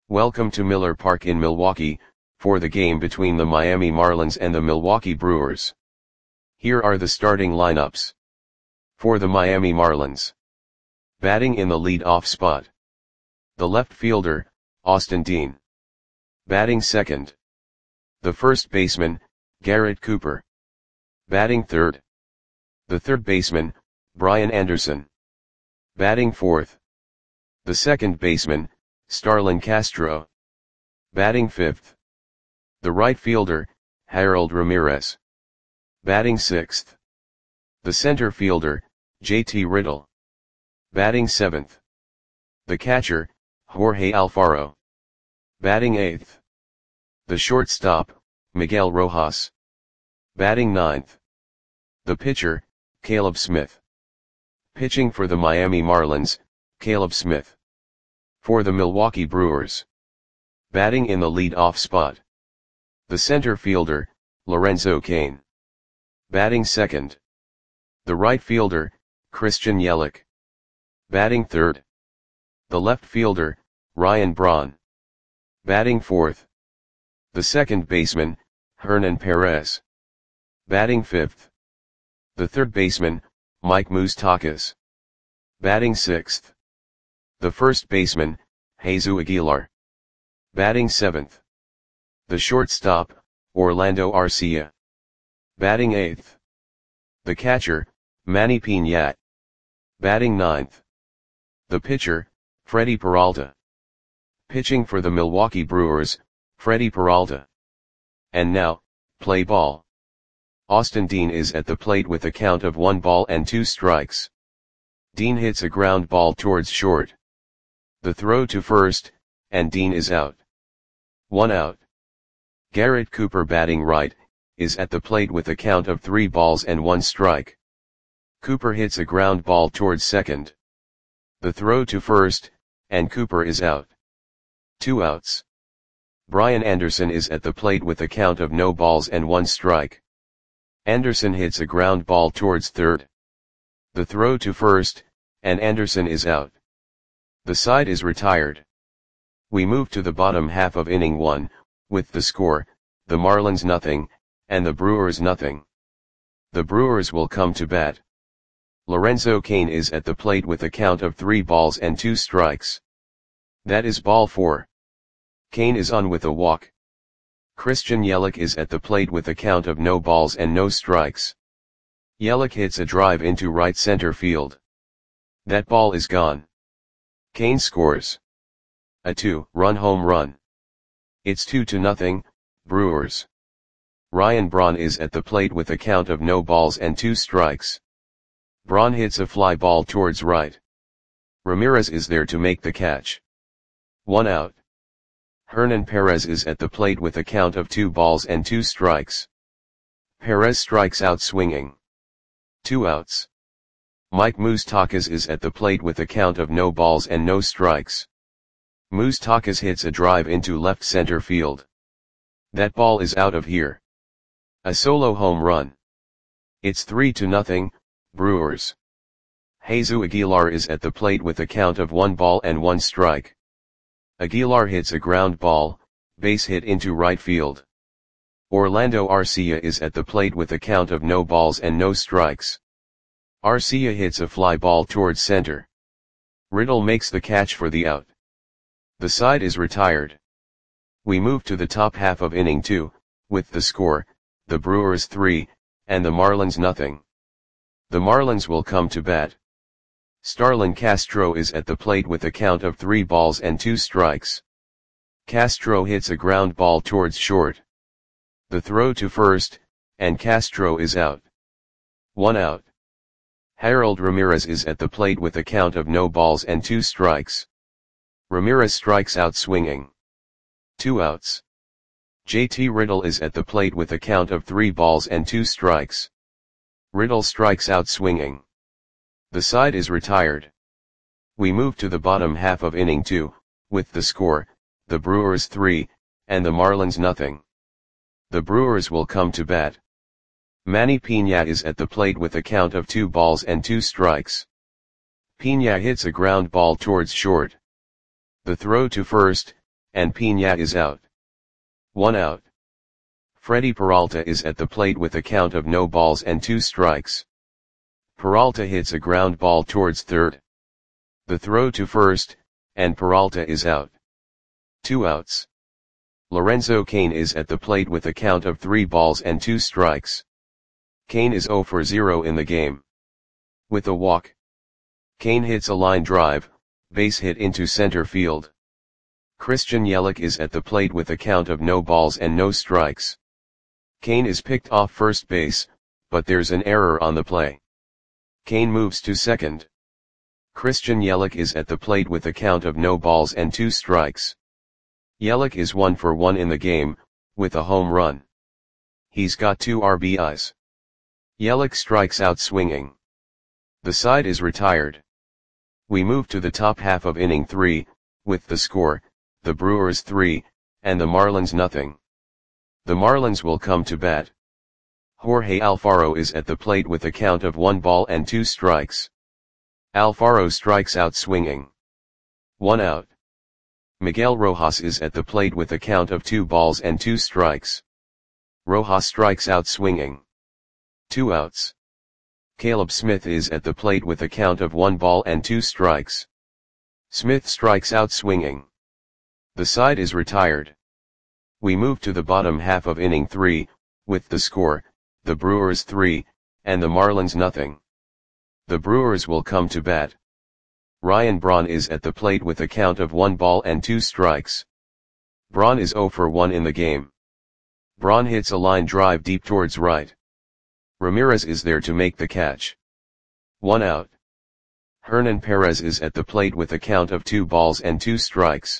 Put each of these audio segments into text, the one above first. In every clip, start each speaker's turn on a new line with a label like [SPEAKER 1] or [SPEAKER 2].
[SPEAKER 1] Welcome to Miller Park in Milwaukee, for the game between the Miami Marlins and the Milwaukee Brewers. Here are the starting lineups. For the Miami Marlins. Batting in the lead-off spot. The left fielder, Austin Dean. Batting second. The first baseman, Garrett Cooper. Batting third. The third baseman, Brian Anderson. Batting fourth. The second baseman, Starlin Castro. Batting fifth. The right fielder, Harold Ramirez. Batting sixth. The center fielder, JT Riddle. Batting seventh. The catcher, Jorge Alfaro. Batting eighth. The shortstop, Miguel Rojas. Batting ninth. The pitcher, Caleb Smith. Pitching for the Miami Marlins, Caleb Smith. For the Milwaukee Brewers. Batting in the lead-off spot. The center fielder, Lorenzo Cain. Batting second. The right fielder, Christian Yelich. Batting third. The left fielder, Ryan Braun. Batting fourth. The second baseman, Hernan Perez. Batting fifth. The third baseman, Mike Moustakas. Batting sixth. The first baseman, Jesus Aguilar. Batting seventh. The shortstop, Orlando Arcia. Batting eighth. The catcher, Manny Piñat. Batting ninth. The pitcher, Freddie Peralta. Pitching for the Milwaukee Brewers, Freddie Peralta. And now, play ball. Austin Dean is at the plate with a count of 1-2. Dean hits a ground ball towards short. The throw to first, and Dean is out. 1 out. Garrett Cooper batting right, is at the plate with a count of 3-1. Cooper hits a ground ball towards second. The throw to first, and Cooper is out. 2 outs. Brian Anderson is at the plate with a count of 0-1. Anderson hits a ground ball towards third. The throw to first, and Anderson is out. The side is retired. We move to the bottom half of inning 1, with the score, the Marlins 0, and the Brewers 0. The Brewers will come to bat. Lorenzo Cain is at the plate with a count of 3-2. That is ball 4. Cain is on with a walk. Christian Yelich is at the plate with a count of 0-0. Yelich hits a drive into right center field. That ball is gone. Cain scores a 2-run home run. It's 2-0, Brewers. Ryan Braun is at the plate with a count of 0-2. Braun hits a fly ball towards right. Ramirez is there to make the catch. 1 out. Hernan Perez is at the plate with a count of 2-2. Perez strikes out swinging. 2 outs. Mike Moustakas is at the plate with a count of 0-0. Moustakas hits a drive into left center field. That ball is out of here. A solo home run. It's 3-0, Brewers. Jesus Aguilar is at the plate with a count of 1-1. Aguilar hits a ground ball, base hit into right field. Orlando Arcia is at the plate with a count of 0-0. Arcia hits a fly ball towards center. Riddle makes the catch for the out. The side is retired. We move to the top half of inning 2, with the score, the Brewers 3, and the Marlins 0. The Marlins will come to bat. Starlin Castro is at the plate with a count of 3-2. Castro hits a ground ball towards short. The throw to first, and Castro is out. 1 out. Harold Ramirez is at the plate with a count of 0-2. Ramirez strikes out swinging. 2 outs. JT Riddle is at the plate with a count of 3-2. Riddle strikes out swinging. The side is retired. We move to the bottom half of inning 2, with the score, the Brewers 3, and the Marlins 0. The Brewers will come to bat. Manny Piñat is at the plate with a count of 2-2. Piñat hits a ground ball towards short. The throw to first, and Pina is out. 1 out. Freddy Peralta is at the plate with a count of no balls and 2 strikes. Peralta hits a ground ball towards third. The throw to first, and Peralta is out. 2 outs. Lorenzo Cain is at the plate with a count of 3 balls and 2 strikes. Cain is 0 for 0 in the game. With a walk. Cain hits a line drive, base hit into center field. Christian Yelich is at the plate with a count of no balls and no strikes. Cain is picked off first base, but there's an error on the play. Cain moves to second. Christian Yelich is at the plate with a count of no balls and 2 strikes. Yelich is 1 for 1 in the game, with a home run. He's got 2 RBIs. Yelich strikes out swinging. The side is retired. We move to the top half of inning 3, with the score, the Brewers 3, and the Marlins nothing. The Marlins will come to bat. Jorge Alfaro is at the plate with a count of 1 ball and 2 strikes. Alfaro strikes out swinging. 1 out. Miguel Rojas is at the plate with a count of 2 balls and 2 strikes. Rojas strikes out swinging. 2 outs. Caleb Smith is at the plate with a count of 1 ball and 2 strikes. Smith strikes out swinging. The side is retired. We move to the bottom half of inning 3, with the score, the Brewers 3, and the Marlins nothing. The Brewers will come to bat. Ryan Braun is at the plate with a count of 1 ball and 2 strikes. Braun is 0 for 1 in the game. Braun hits a line drive deep towards right. Ramirez is there to make the catch. 1 out. Hernan Perez is at the plate with a count of 2 balls and 2 strikes.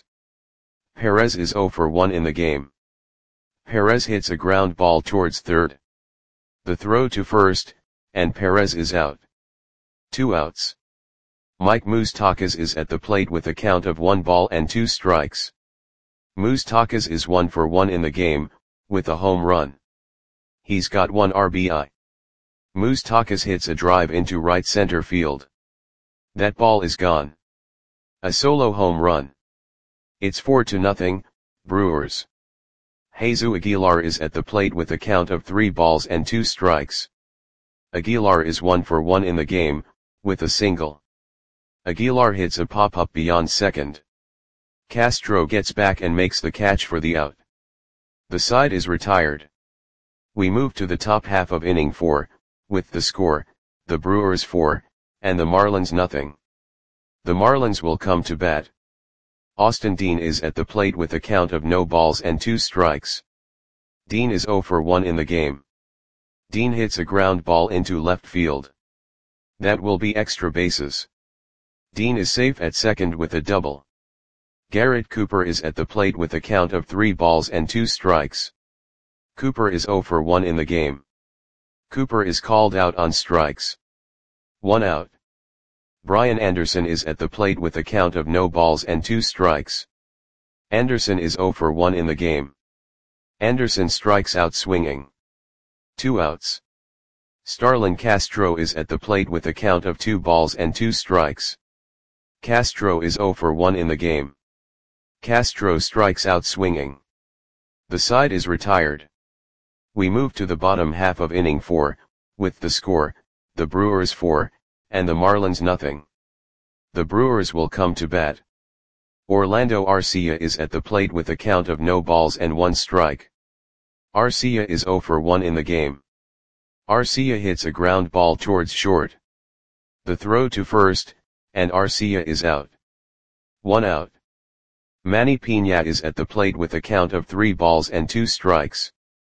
[SPEAKER 1] Perez is 0 for 1 in the game. Perez hits a ground ball towards third. The throw to first, and Perez is out. 2 outs. Mike Moustakas is at the plate with a count of 1 ball and 2 strikes. Moustakas is 1 for 1 in the game, with a home run. He's got 1 RBI. Moustakas hits a drive into right center field. That ball is gone. A solo home run. It's 4-0, Brewers. Jesus Aguilar is at the plate with a count of 3 balls and 2 strikes. Aguilar is 1 for 1 in the game, with a single. Aguilar hits a pop-up beyond second. Castro gets back and makes the catch for the out. The side is retired. We move to the top half of inning 4, with the score, the Brewers 4, and the Marlins nothing. The Marlins will come to bat. Austin Dean is at the plate with a count of no balls and 2 strikes. Dean is 0 for 1 in the game. Dean hits a ground ball into left field. That will be extra bases. Dean is safe at second with a double. Garrett Cooper is at the plate with a count of 3 balls and 2 strikes. Cooper is 0 for 1 in the game. Cooper is called out on strikes. 1 out. Brian Anderson is at the plate with a count of no balls and 2 strikes. Anderson is 0 for 1 in the game. Anderson strikes out swinging. 2 outs. Starlin Castro is at the plate with a count of 2 balls and 2 strikes. Castro is 0 for 1 in the game. Castro strikes out swinging. The side is retired. We move to the bottom half of inning 4, with the score, the Brewers 4, and the Marlins nothing. The Brewers will come to bat. Orlando Arcia is at the plate with a count of no balls and 1 strike. Arcia is 0 for 1 in the game. Arcia hits a ground ball towards short. The throw to first, and Arcia is out. 1 out. Manny Pina is at the plate with a count of 3 balls and 2 strikes.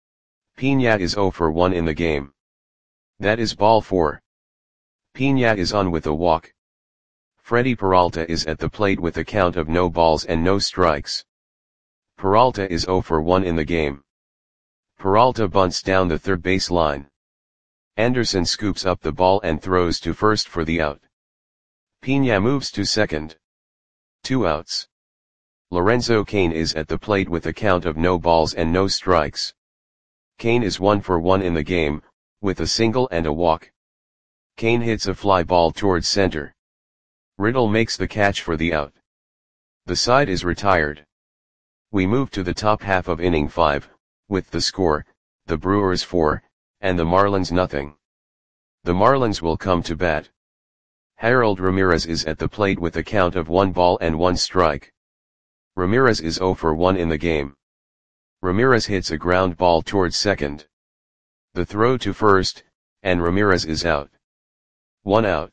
[SPEAKER 1] Pina is 0 for 1 in the game. That is ball 4. Pina is on with a walk. Freddy Peralta is at the plate with a count of no balls and no strikes. Peralta is 0 for 1 in the game. Peralta bunts down the third base line. Anderson scoops up the ball and throws to first for the out. Pina moves to second. 2 outs. Lorenzo Cain is at the plate with a count of no balls and no strikes. Cain is 1 for 1 in the game, with a single and a walk. Cain hits a fly ball towards center. Riddle makes the catch for the out. The side is retired. We move to the top half of inning 5, with the score, the Brewers 4, and the Marlins nothing. The Marlins will come to bat. Harold Ramirez is at the plate with a count of 1 ball and 1 strike. Ramirez is 0 for 1 in the game. Ramirez hits a ground ball towards second. The throw to first, and Ramirez is out. 1 out.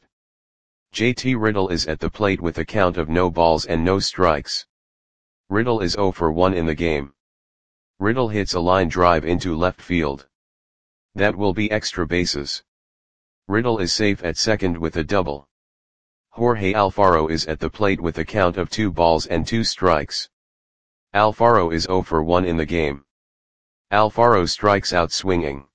[SPEAKER 1] JT Riddle is at the plate with a count of no balls and no strikes. Riddle is 0 for 1 in the game. Riddle hits a line drive into left field. That will be extra bases. Riddle is safe at second with a double. Jorge Alfaro is at the plate with a count of 2 balls and 2 strikes. Alfaro is 0 for 1 in the game. Alfaro strikes out swinging.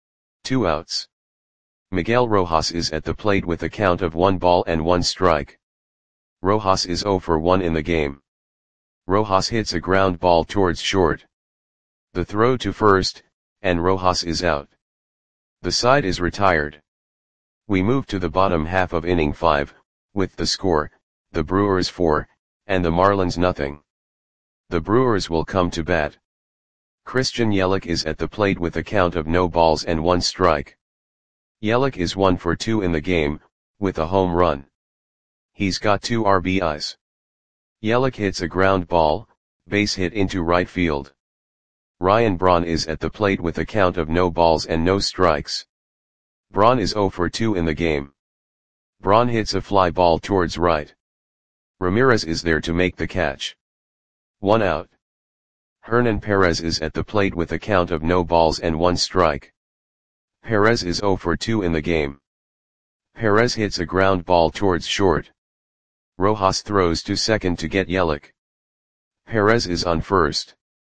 [SPEAKER 1] 2 outs. Miguel Rojas is at the plate with a count of 1 ball and 1 strike. Rojas is 0 for 1 in the game. Rojas hits a ground ball towards short. The throw to first, and Rojas is out. The side is retired. We move to the bottom half of inning 5, with the score, the Brewers 4, and the Marlins nothing. The Brewers will come to bat. Christian Yelich is at the plate with a count of no balls and 1 strike. Yelich is 1 for 2 in the game, with a home run. He's got 2 RBIs. Yelich hits a ground ball, base hit into right field. Ryan Braun is at the plate with a count of no balls and no strikes. Braun is 0 for 2 in the game. Braun hits a fly ball towards right. Ramirez is there to make the catch. 1 out. Hernan Perez is at the plate with a count of no balls and 1 strike. Perez is 0 for 2 in the game. Perez hits a ground ball towards short. Rojas throws to second to get Yelich. Perez is on first.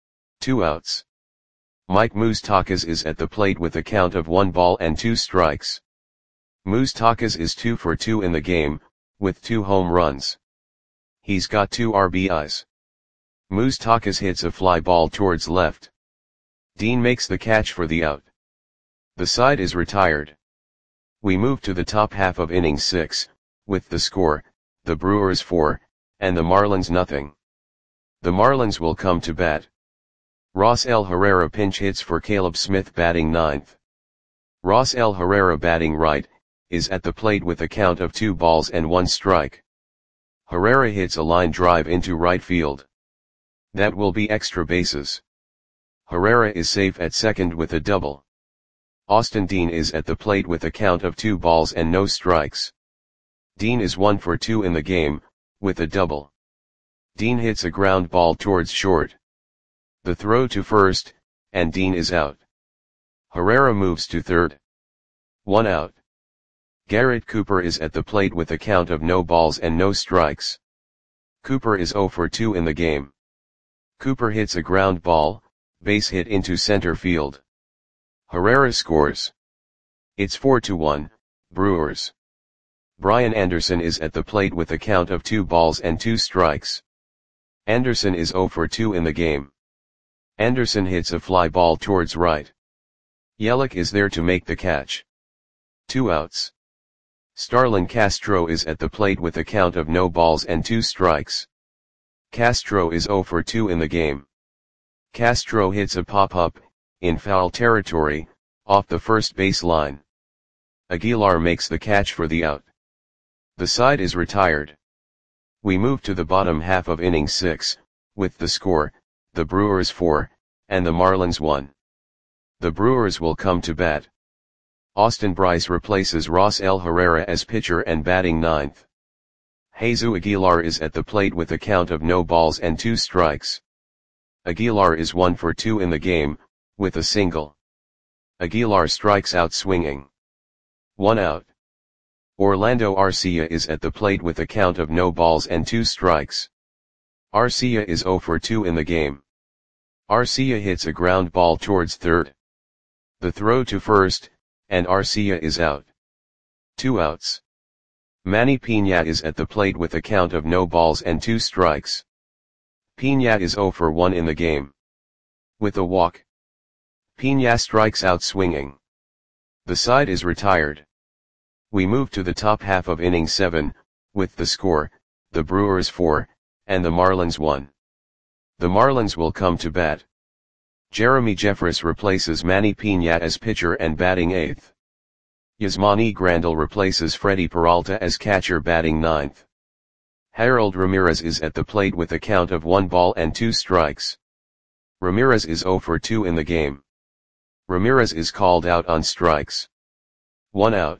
[SPEAKER 1] 2 outs. Mike Moustakas is at the plate with a count of 1 ball and 2 strikes. Moustakas is 2 for 2 in the game, with 2 home runs. He's got 2 RBIs. Moustakas hits a fly ball towards left. Dean makes the catch for the out. The side is retired. We move to the top half of inning 6, with the score, the Brewers 4, and the Marlins nothing. The Marlins will come to bat. Rosell Herrera pinch hits for Caleb Smith batting 9th. Rosell Herrera batting right, is at the plate with a count of 2 balls and 1 strike. Herrera hits a line drive into right field. That will be extra bases. Herrera is safe at second with a double. Austin Dean is at the plate with a count of 2 balls and no strikes. Dean is 1 for 2 in the game, with a double. Dean hits a ground ball towards short. The throw to first, and Dean is out. Herrera moves to third. 1 out. Garrett Cooper is at the plate with a count of no balls and no strikes. Cooper is 0 for 2 in the game. Cooper hits a ground ball, base hit into center field. Herrera scores. It's 4-1, Brewers. Brian Anderson is at the plate with a count of 2 balls and 2 strikes. Anderson is 0 for 2 in the game. Anderson hits a fly ball towards right. Yelich is there to make the catch. 2 outs. Starlin Castro is at the plate with a count of no balls and 2 strikes. Castro is 0 for 2 in the game. Castro hits a pop-up, in foul territory, off the first base line. Aguilar makes the catch for the out. The side is retired. We move to the bottom half of inning 6, with the score, the Brewers 4, and the Marlins 1. The Brewers will come to bat. Austin Brice replaces Rosell Herrera as pitcher and batting 9th. Jesus Aguilar is at the plate with a count of no balls and 2 strikes. Aguilar is 1 for 2 in the game, with a single. Aguilar strikes out swinging. 1 out. Orlando Arcia is at the plate with a count of no balls and 2 strikes. Arcia is 0 for 2 in the game. Arcia hits a ground ball towards third. The throw to first, and Arcia is out. 2 outs. Manny Piña is at the plate with a count of no balls and 2 strikes. Piña is 0 for 1 in the game. With a walk. Piña strikes out swinging. The side is retired. We move to the top half of inning 7, with the score, the Brewers 4, and the Marlins 1. The Marlins will come to bat. Jeremy Jeffress replaces Manny Piña as pitcher and batting 8th. Yasmani Grandal replaces Freddy Peralta as catcher batting 9th. Harold Ramirez is at the plate with a count of 1 ball and 2 strikes. Ramirez is 0 for 2 in the game. Ramirez is called out on strikes. 1 out.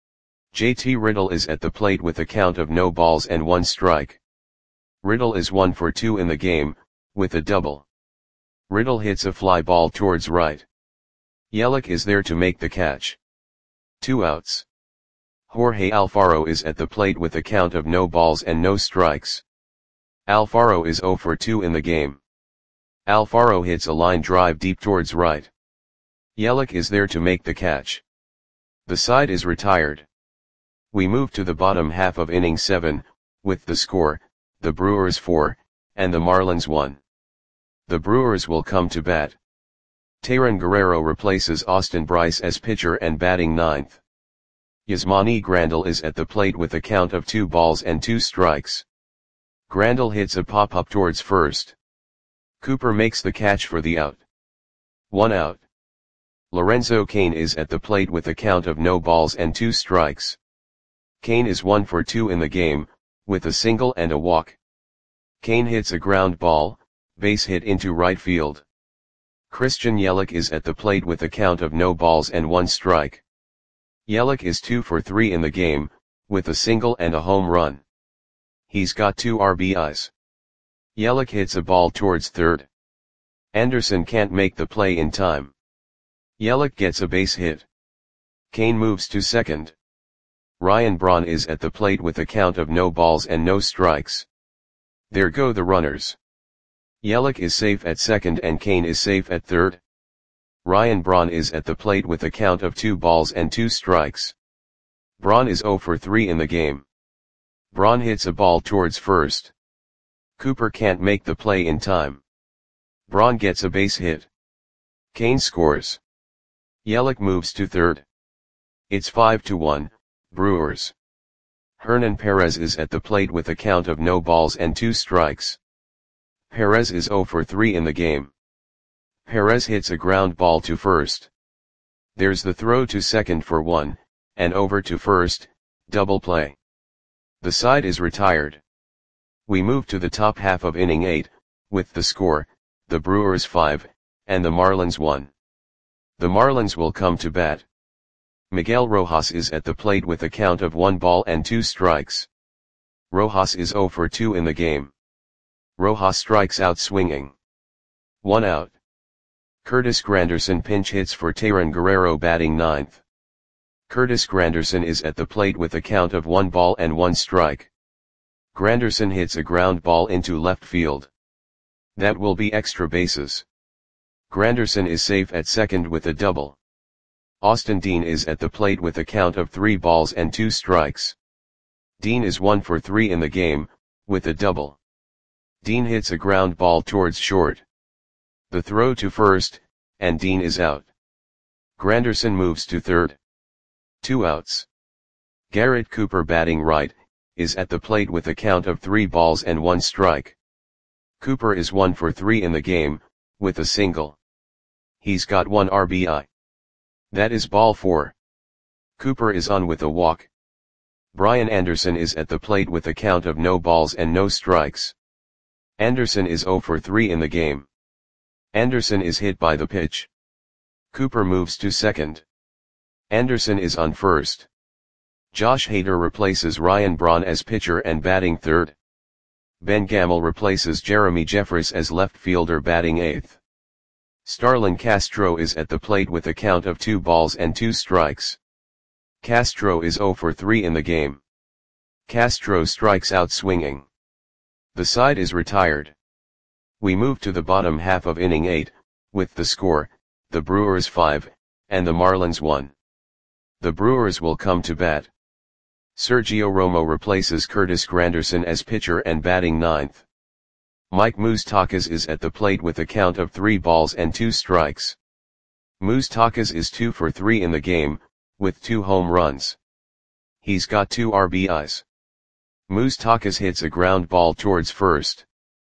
[SPEAKER 1] JT Riddle is at the plate with a count of no balls and 1 strike. Riddle is 1 for 2 in the game, with a double. Riddle hits a fly ball towards right. Yelich is there to make the catch. 2 outs. Jorge Alfaro is at the plate with a count of no balls and no strikes. Alfaro is 0 for 2 in the game. Alfaro hits a line drive deep towards right. Yelich is there to make the catch. The side is retired. We move to the bottom half of inning 7, with the score, the Brewers 4, and the Marlins 1. The Brewers will come to bat. Tayron Guerrero replaces Austin Brice as pitcher and batting 9th. Yasmani Grandal is at the plate with a count of 2 balls and 2 strikes. Grandal hits a pop-up towards first. Cooper makes the catch for the out. 1 out. Lorenzo Cain is at the plate with a count of no balls and 2 strikes. Cain is 1 for 2 in the game, with a single and a walk. Cain hits a ground ball, base hit into right field. Christian Yelich is at the plate with a count of no balls and 1 strike. Yelich is 2 for 3 in the game, with a single and a home run. He's got 2 RBIs. Yelich hits a ball towards third. Anderson can't make the play in time. Yelich gets a base hit. Cain moves to second. Ryan Braun is at the plate with a count of no balls and no strikes. There go the runners. Yelich is safe at second and Cain is safe at third. Ryan Braun is at the plate with a count of 2 balls and 2 strikes. Braun is 0 for 3 in the game. Braun hits a ball towards first. Cooper can't make the play in time. Braun gets a base hit. Cain scores. Yelich moves to third. It's 5-1, Brewers. Hernan Perez is at the plate with a count of no balls and 2 strikes. Perez is 0 for 3 in the game. Perez hits a ground ball to first. There's the throw to second for 1, and over to first, double play. The side is retired. We move to the top half of inning 8, with the score, the Brewers 5, and the Marlins 1. The Marlins will come to bat. Miguel Rojas is at the plate with a count of 1 ball and 2 strikes. Rojas is 0 for 2 in the game. Rojas strikes out swinging. 1 out. Curtis Granderson pinch hits for Tayron Guerrero batting 9th. Curtis Granderson is at the plate with a count of 1 ball and 1 strike. Granderson hits a ground ball into left field. That will be extra bases. Granderson is safe at second with a double. Austin Dean is at the plate with a count of 3 balls and 2 strikes. Dean is 1 for 3 in the game, with a double. Dean hits a ground ball towards short. The throw to first, and Dean is out. Granderson moves to third. 2 outs. Garrett Cooper batting right, is at the plate with a count of 3 balls and 1 strike. Cooper is 1 for 3 in the game, with a single. He's got 1 RBI. That is ball 4. Cooper is on with a walk. Brian Anderson is at the plate with a count of no balls and no strikes. Anderson is 0 for 3 in the game. Anderson is hit by the pitch. Cooper moves to second. Anderson is on first. Josh Hader replaces Ryan Braun as pitcher and batting third. Ben Gamel replaces Jeremy Jeffress as left fielder batting 8th. Starlin Castro is at the plate with a count of 2 balls and 2 strikes. Castro is 0 for 3 in the game. Castro strikes out swinging. The side is retired. We move to the bottom half of inning 8, with the score, the Brewers 5, and the Marlins 1. The Brewers will come to bat. Sergio Romo replaces Curtis Granderson as pitcher and batting 9th. Mike Moustakas is at the plate with a count of 3 balls and 2 strikes. Moustakas is 2 for 3 in the game, with 2 home runs. He's got 2 RBIs. Moustakas hits a ground ball towards first.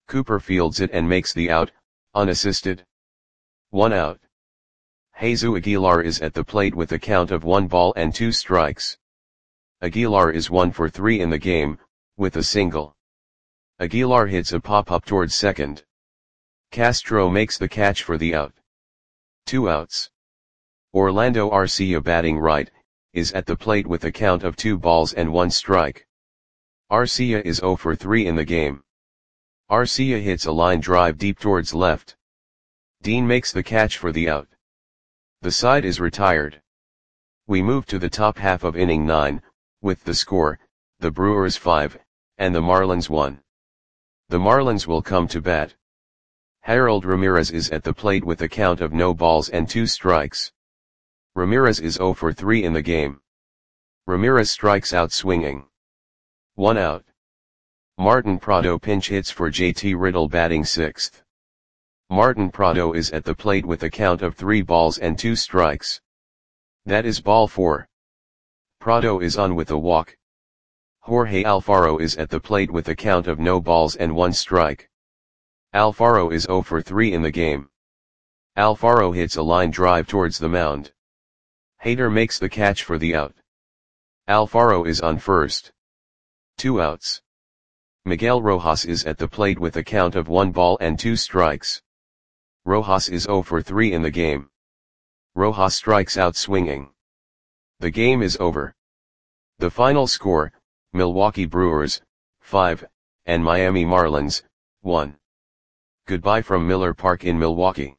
[SPEAKER 1] Cooper fields it and makes the out, unassisted. 1 out. Jesus Aguilar is at the plate with a count of 1 ball and 2 strikes. Aguilar is 1 for 3 in the game, with a single. Aguilar hits a pop-up towards second. Castro makes the catch for the out. 2 outs. Orlando Arcia, batting right, is at the plate with a count of 2 balls and 1 strike. Arcia is 0 for 3 in the game. Arcia hits a line drive deep towards left. Dean makes the catch for the out. The side is retired. We move to the top half of inning 9, with the score, the Brewers 5, and the Marlins 1. The Marlins will come to bat. Harold Ramirez is at the plate with a count of no balls and 2 strikes. Ramirez is 0 for 3 in the game. Ramirez strikes out swinging. 1 out. Martin Prado pinch hits for JT Riddle, batting 6th. Martin Prado is at the plate with a count of 3 balls and 2 strikes. That is ball 4. Prado is on with a walk. Jorge Alfaro is at the plate with a count of no balls and 1 strike. Alfaro is 0 for 3 in the game. Alfaro hits a line drive towards the mound. Hader makes the catch for the out. Alfaro is on first. 2 outs. Miguel Rojas is at the plate with a count of 1 ball and 2 strikes. Rojas is 0 for 3 in the game. Rojas strikes out swinging. The game is over. The final score, Milwaukee Brewers, 5, and Miami Marlins, 1. Goodbye from Miller Park in Milwaukee.